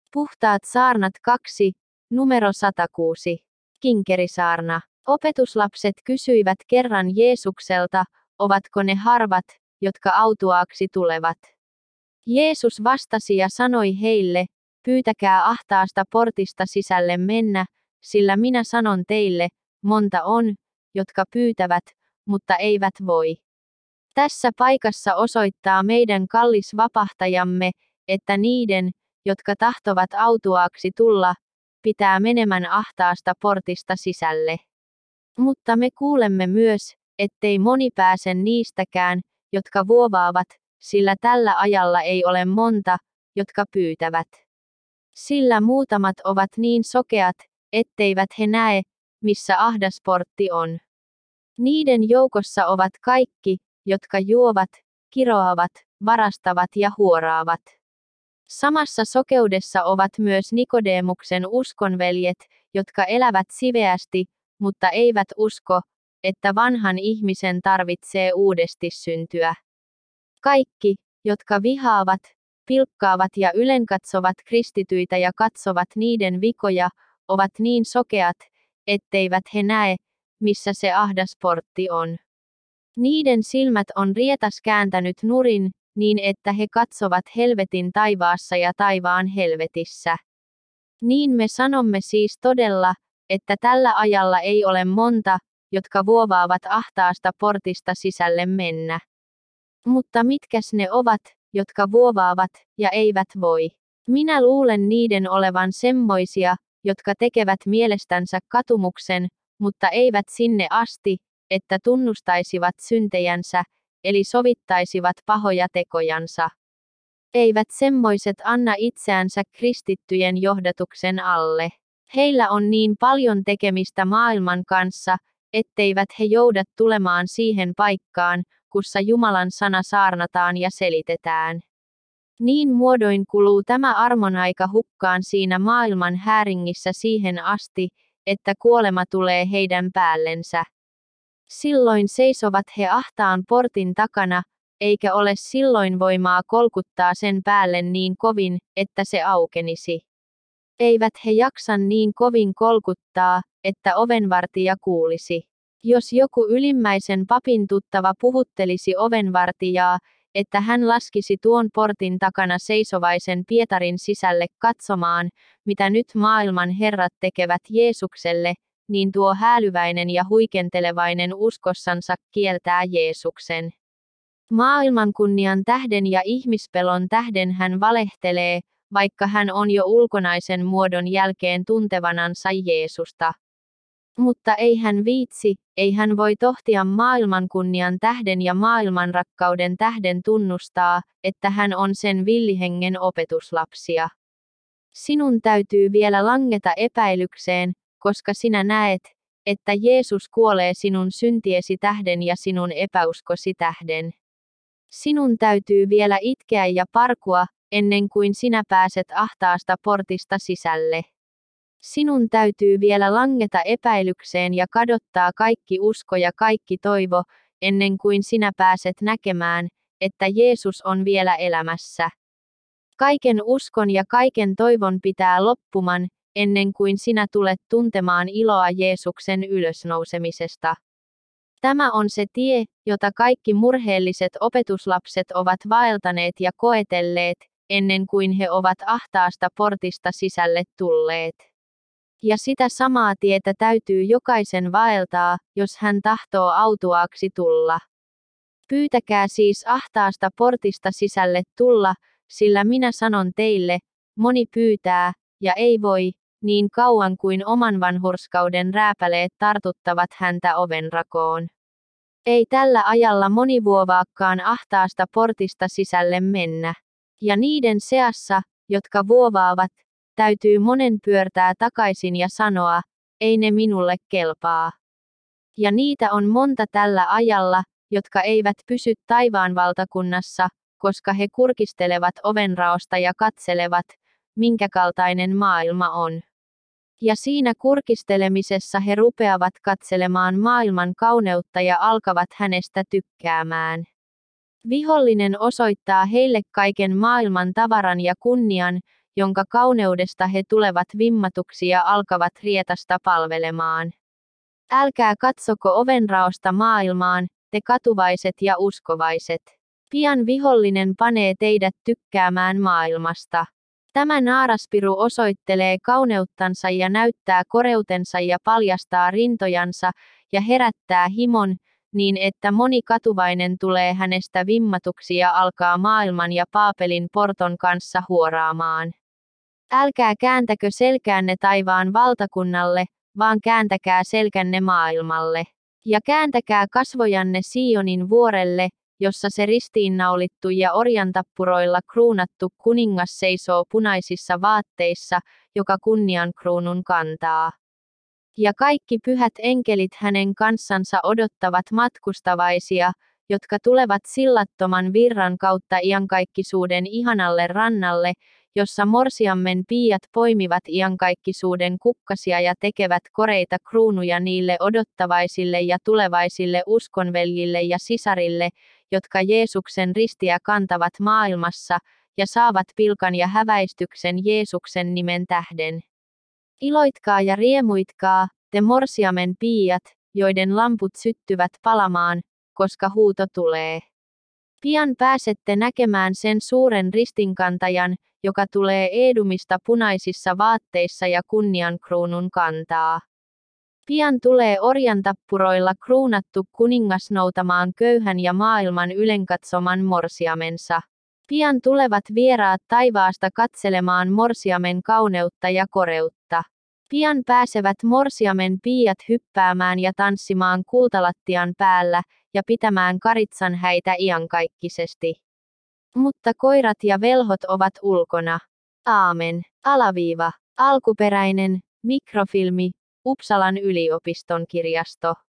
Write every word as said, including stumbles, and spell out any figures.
Puhtaat saarnat kaksi, numero sata kuusi. Kinkerisaarna. Opetuslapset kysyivät kerran Jeesukselta, ovatko ne harvat, jotka autuaaksi tulevat. Jeesus vastasi ja sanoi heille, pyytäkää ahtaasta portista sisälle mennä, sillä minä sanon teille, monta on, jotka pyytävät, mutta eivät voi. Tässä paikassa osoittaa meidän kallis vapahtajamme, että niiden, jotka tahtovat autuaaksi tulla, pitää menemään ahtaasta portista sisälle. Mutta me kuulemme myös, ettei moni pääse niistäkään, jotka vuovaavat, sillä tällä ajalla ei ole monta, jotka pyytävät. Sillä muutamat ovat niin sokeat, etteivät he näe, missä ahdas portti on. Niiden joukossa ovat kaikki, jotka juovat, kiroavat, varastavat ja huoraavat. Samassa sokeudessa ovat myös Nikodemuksen uskonveljet, jotka elävät siveästi, mutta eivät usko, että vanhan ihmisen tarvitsee uudesti syntyä. Kaikki, jotka vihaavat, pilkkaavat ja ylenkatsovat kristityitä ja katsovat niiden vikoja, ovat niin sokeat, etteivät he näe, missä se ahdas portti on. Niiden silmät on rietas kääntänyt nurin, niin että he katsovat helvetin taivaassa ja taivaan helvetissä. Niin me sanomme siis todella, että tällä ajalla ei ole monta, jotka vuovaavat ahtaasta portista sisälle mennä. Mutta mitkäs ne ovat, jotka vuovaavat, ja eivät voi? Minä luulen niiden olevan semmoisia, jotka tekevät mielestänsä katumuksen, mutta eivät sinne asti, että tunnustaisivat syntejänsä, eli sovittaisivat pahoja tekojansa. Eivät semmoiset anna itseänsä kristittyjen johdatuksen alle. Heillä on niin paljon tekemistä maailman kanssa, etteivät he jouda tulemaan siihen paikkaan, kussa Jumalan sana saarnataan ja selitetään. Niin muodoin kuluu tämä armonaika hukkaan siinä maailman hääringissä siihen asti, että kuolema tulee heidän päällensä. Silloin seisovat he ahtaan portin takana, eikä ole silloin voimaa kolkuttaa sen päälle niin kovin, että se aukenisi. Eivät he jaksa niin kovin kolkuttaa, että ovenvartija kuulisi. Jos joku ylimmäisen papin tuttava puhuttelisi ovenvartijaa, että hän laskisi tuon portin takana seisovaisen Pietarin sisälle katsomaan, mitä nyt maailman herrat tekevät Jeesukselle, niin tuo häälyväinen ja huikentelevainen uskossansa kieltää Jeesuksen. Maailmankunnian tähden ja ihmispelon tähden hän valehtelee, vaikka hän on jo ulkonaisen muodon jälkeen tuntevanansa Jeesusta. Mutta ei hän viitsi, ei hän voi tohtia maailmankunnian tähden ja maailmanrakkauden tähden tunnustaa, että hän on sen villihengen opetuslapsia. Sinun täytyy vielä langeta epäilykseen, koska sinä näet, että Jeesus kuolee sinun syntiesi tähden ja sinun epäuskosi tähden. Sinun täytyy vielä itkeä ja parkua, ennen kuin sinä pääset ahtaasta portista sisälle. Sinun täytyy vielä langeta epäilykseen ja kadottaa kaikki usko ja kaikki toivo, ennen kuin sinä pääset näkemään, että Jeesus on vielä elämässä. Kaiken uskon ja kaiken toivon pitää loppuman, ennen kuin sinä tulet tuntemaan iloa Jeesuksen ylösnousemisesta. Tämä on se tie, jota kaikki murheelliset opetuslapset ovat vaeltaneet ja koetelleet, ennen kuin he ovat ahtaasta portista sisälle tulleet. Ja sitä samaa tietä täytyy jokaisen vaeltaa, jos hän tahtoo autuaaksi tulla. Pyytäkää siis ahtaasta portista sisälle tulla, sillä minä sanon teille, moni pyytää, ja ei voi, niin kauan kuin oman vanhurskauden rääpäleet tartuttavat häntä ovenrakoon. Ei tällä ajalla moni vuovaakaan ahtaasta portista sisälle mennä. Ja niiden seassa, jotka vuovaavat, täytyy monen pyörtää takaisin ja sanoa, ei ne minulle kelpaa. Ja niitä on monta tällä ajalla, jotka eivät pysy taivaan valtakunnassa, koska he kurkistelevat ovenraosta ja katselevat, minkä kaltainen maailma on. Ja siinä kurkistelemisessa he rupeavat katselemaan maailman kauneutta ja alkavat hänestä tykkäämään. Vihollinen osoittaa heille kaiken maailman tavaran ja kunnian, jonka kauneudesta he tulevat vimmatuksi ja alkavat rietasta palvelemaan. Älkää katsoko ovenraosta maailmaan, te katuvaiset ja uskovaiset. Pian vihollinen panee teidät tykkäämään maailmasta. Tämä naaraspiru osoittelee kauneuttansa ja näyttää koreutensa ja paljastaa rintojansa ja herättää himon, niin että moni katuvainen tulee hänestä vimmatuksi ja alkaa maailman ja Paapelin porton kanssa huoraamaan. Älkää kääntäkö selkäänne taivaan valtakunnalle, vaan kääntäkää selkänne maailmalle. Ja kääntäkää kasvojanne Sionin vuorelle, jossa se ristiinnaulittu ja orjantappuroilla kruunattu kuningas seisoo punaisissa vaatteissa, joka kunniankruunun kantaa. Ja kaikki pyhät enkelit hänen kanssansa odottavat matkustavaisia, jotka tulevat sillattoman virran kautta iankaikkisuuden ihanalle rannalle, jossa morsiammen piiat poimivat iankaikkisuuden kukkasia ja tekevät koreita kruunuja niille odottavaisille ja tulevaisille uskonveljille ja sisarille, jotka Jeesuksen ristiä kantavat maailmassa, ja saavat pilkan ja häväistyksen Jeesuksen nimen tähden. Iloitkaa ja riemuitkaa, te morsiamen piiat, joiden lamput syttyvät palamaan, koska huuto tulee. Pian pääsette näkemään sen suuren ristinkantajan, joka tulee Eedumista punaisissa vaatteissa ja kunniankruunun kantaa. Pian tulee orjantappuroilla kruunattu kuningas noutamaan köyhän ja maailman ylenkatsoman morsiamensa. Pian tulevat vieraat taivaasta katselemaan morsiamen kauneutta ja koreutta. Pian pääsevät morsiamen piiat hyppäämään ja tanssimaan kultalattian päällä, ja pitämään karitsan häitä iankaikkisesti. Mutta koirat ja velhot ovat ulkona. Aamen. Alaviiva. Alkuperäinen. Mikrofilmi. Uppsalan yliopiston kirjasto.